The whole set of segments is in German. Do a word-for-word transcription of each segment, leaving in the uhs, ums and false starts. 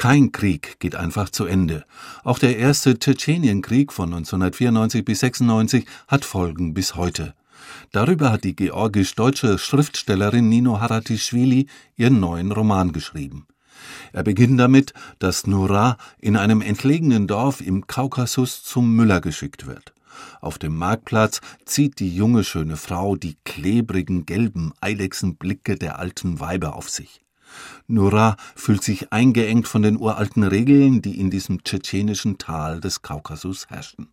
Kein Krieg geht einfach zu Ende. Auch der erste Tschetschenienkrieg von neunzehnhundertvierundneunzig bis sechsundneunzig hat Folgen bis heute. Darüber hat die georgisch-deutsche Schriftstellerin Nino Haratischvili ihren neuen Roman geschrieben. Er beginnt damit, dass Nura in einem entlegenen Dorf im Kaukasus zum Müller geschickt wird. Auf dem Marktplatz zieht die junge, schöne Frau die klebrigen, gelben Eidechsenblicke der alten Weiber auf sich. Nura fühlt sich eingeengt von den uralten Regeln, die in diesem tschetschenischen Tal des Kaukasus herrschten.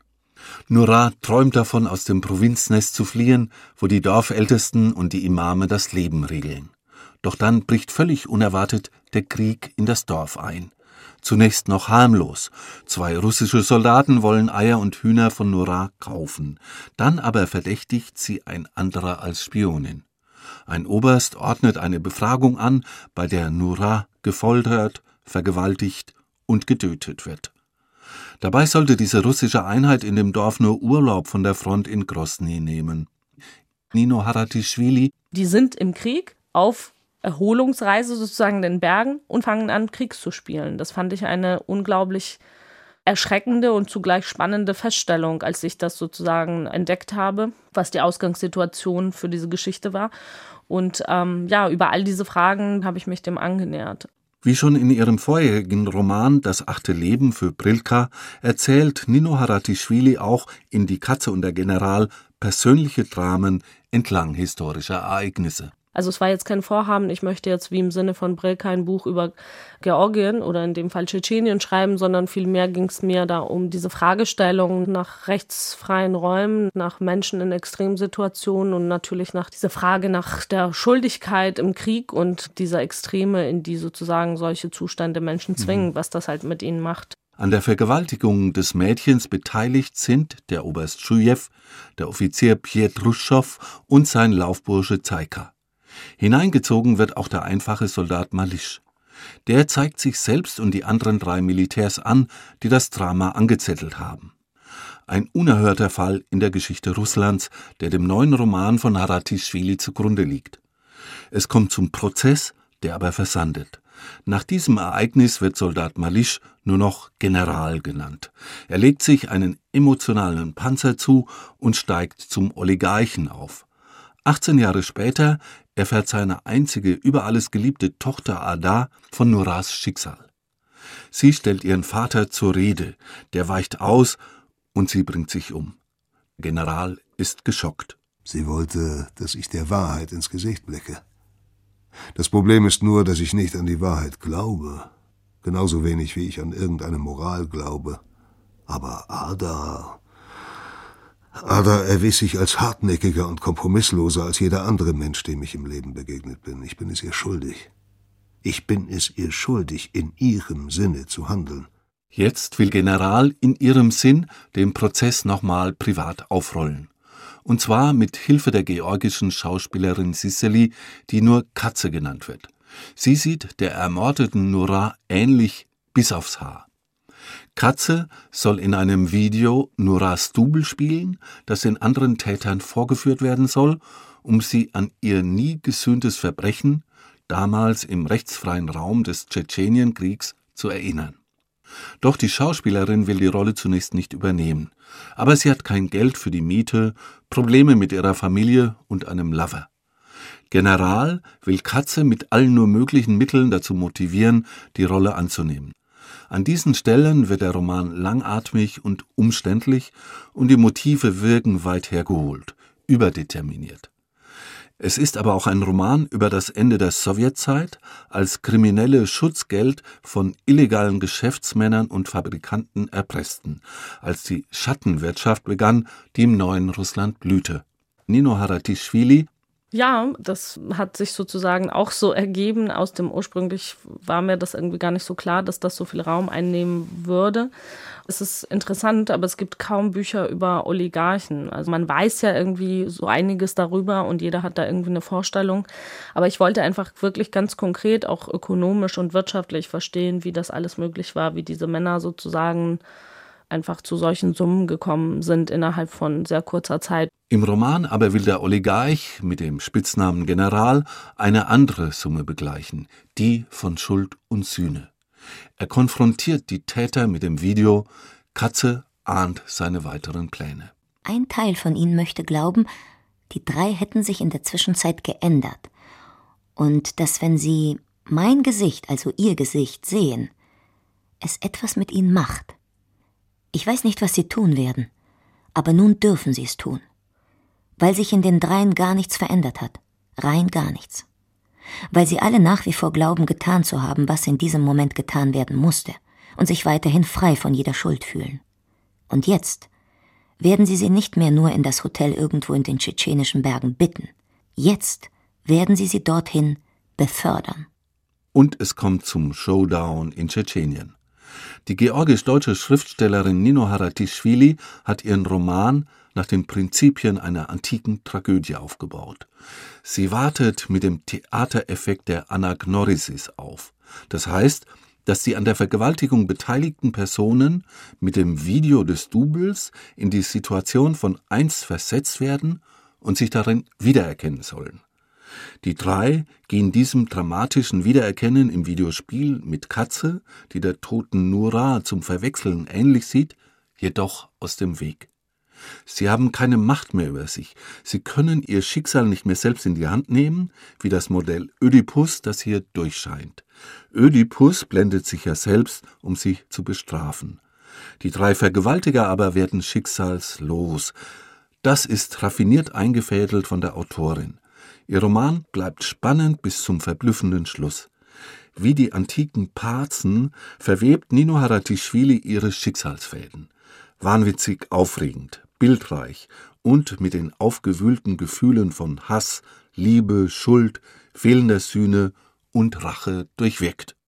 Nura träumt davon, aus dem Provinznest zu fliehen, wo die Dorfältesten und die Imame das Leben regeln. Doch dann bricht völlig unerwartet der Krieg in das Dorf ein. Zunächst noch harmlos. Zwei russische Soldaten wollen Eier und Hühner von Nura kaufen. Dann aber verdächtigt sie ein anderer als Spionin. Ein Oberst ordnet eine Befragung an, bei der Nura gefoltert, vergewaltigt und getötet wird. Dabei sollte diese russische Einheit in dem Dorf nur Urlaub von der Front in Grosny nehmen. Nino Haratischvili: Die sind im Krieg auf Erholungsreise sozusagen in den Bergen und fangen an, Krieg zu spielen. Das fand ich eine unglaublich erschreckende und zugleich spannende Feststellung, als ich das sozusagen entdeckt habe, was die Ausgangssituation für diese Geschichte war. Und ähm, ja, über all diese Fragen habe ich mich dem angenähert. Wie schon in ihrem vorherigen Roman »Das achte Leben« für Brilka erzählt Nino Haratischvili auch in »Die Katze und der General« persönliche Dramen entlang historischer Ereignisse. Also es war jetzt kein Vorhaben, ich möchte jetzt wie im Sinne von Brilka ein Buch über Georgien oder in dem Fall Tschetschenien schreiben, sondern vielmehr ging es mir da um diese Fragestellung nach rechtsfreien Räumen, nach Menschen in Extremsituationen und natürlich nach dieser Frage nach der Schuldigkeit im Krieg und dieser Extreme, in die sozusagen solche Zustände Menschen zwingen, mhm. was das halt mit ihnen macht. An der Vergewaltigung des Mädchens beteiligt sind der Oberst Schujew, der Offizier Pietruschow und sein Laufbursche Zaika. Hineingezogen wird auch der einfache Soldat Malisch. Der zeigt sich selbst und die anderen drei Militärs an, die das Drama angezettelt haben. Ein unerhörter Fall in der Geschichte Russlands, der dem neuen Roman von Haratischvili zugrunde liegt. Es kommt zum Prozess, der aber versandet. Nach diesem Ereignis wird Soldat Malisch nur noch General genannt. Er legt sich einen emotionalen Panzer zu und steigt zum Oligarchen auf. achtzehn Jahre später erfährt seine einzige, über alles geliebte Tochter Ada von Nuras Schicksal. Sie stellt ihren Vater zur Rede, der weicht aus und sie bringt sich um. Der General ist geschockt. Sie wollte, dass ich der Wahrheit ins Gesicht blicke. Das Problem ist nur, dass ich nicht an die Wahrheit glaube. Genauso wenig, wie ich an irgendeine Moral glaube. Aber Ada... Ada erwies sich als hartnäckiger und kompromissloser als jeder andere Mensch, dem ich im Leben begegnet bin. Ich bin es ihr schuldig. Ich bin es ihr schuldig, in ihrem Sinne zu handeln. Jetzt will General in ihrem Sinn den Prozess nochmal privat aufrollen. Und zwar mit Hilfe der georgischen Schauspielerin Sisseli, die nur Katze genannt wird. Sie sieht der ermordeten Nura ähnlich bis aufs Haar. Katze soll in einem Video Nuras Double spielen, das den anderen Tätern vorgeführt werden soll, um sie an ihr nie gesühntes Verbrechen, damals im rechtsfreien Raum des Tschetschenienkriegs, zu erinnern. Doch die Schauspielerin will die Rolle zunächst nicht übernehmen. Aber sie hat kein Geld für die Miete, Probleme mit ihrer Familie und einem Lover. General will Katze mit allen nur möglichen Mitteln dazu motivieren, die Rolle anzunehmen. An diesen Stellen wird der Roman langatmig und umständlich und die Motive wirken weit hergeholt, überdeterminiert. Es ist aber auch ein Roman über das Ende der Sowjetzeit, als Kriminelle Schutzgeld von illegalen Geschäftsmännern und Fabrikanten erpressten, als die Schattenwirtschaft begann, die im neuen Russland blühte. Nino Haratischvili: Ja, das hat sich sozusagen auch so ergeben. Aus dem ursprünglich war mir das irgendwie gar nicht so klar, dass das so viel Raum einnehmen würde. Es ist interessant, aber es gibt kaum Bücher über Oligarchen. Also man weiß ja irgendwie so einiges darüber und jeder hat da irgendwie eine Vorstellung. Aber ich wollte einfach wirklich ganz konkret auch ökonomisch und wirtschaftlich verstehen, wie das alles möglich war, wie diese Männer sozusagen einfach zu solchen Summen gekommen sind innerhalb von sehr kurzer Zeit. Im Roman aber will der Oligarch mit dem Spitznamen General eine andere Summe begleichen, die von Schuld und Sühne. Er konfrontiert die Täter mit dem Video, Katze ahnt seine weiteren Pläne. Ein Teil von ihnen möchte glauben, die drei hätten sich in der Zwischenzeit geändert. Und dass, wenn sie mein Gesicht, also ihr Gesicht, sehen, es etwas mit ihnen macht. Ich weiß nicht, was sie tun werden, aber nun dürfen sie es tun. Weil sich in den dreien gar nichts verändert hat. Rein gar nichts. Weil sie alle nach wie vor glauben, getan zu haben, was in diesem Moment getan werden musste, und sich weiterhin frei von jeder Schuld fühlen. Und jetzt werden sie sie nicht mehr nur in das Hotel irgendwo in den tschetschenischen Bergen bitten. Jetzt werden sie sie dorthin befördern. Und es kommt zum Showdown in Tschetschenien. Die georgisch-deutsche Schriftstellerin Nino Haratischvili hat ihren Roman nach den Prinzipien einer antiken Tragödie aufgebaut. Sie wartet mit dem Theatereffekt der Anagnorisis auf. Das heißt, dass die an der Vergewaltigung beteiligten Personen mit dem Video des Doubles in die Situation von einst versetzt werden und sich darin wiedererkennen sollen. Die drei gehen diesem dramatischen Wiedererkennen im Videospiel mit Katze, die der toten Nura zum Verwechseln ähnlich sieht, jedoch aus dem Weg. Sie haben keine Macht mehr über sich. Sie können ihr Schicksal nicht mehr selbst in die Hand nehmen, wie das Modell Ödipus, das hier durchscheint. Ödipus blendet sich ja selbst, um sie zu bestrafen. Die drei Vergewaltiger aber werden schicksalslos. Das ist raffiniert eingefädelt von der Autorin. Ihr Roman bleibt spannend bis zum verblüffenden Schluss. Wie die antiken Parzen verwebt Nino Haratischvili ihre Schicksalsfäden. Wahnwitzig aufregend, bildreich und mit den aufgewühlten Gefühlen von Hass, Liebe, Schuld, fehlender Sühne und Rache durchwirkt.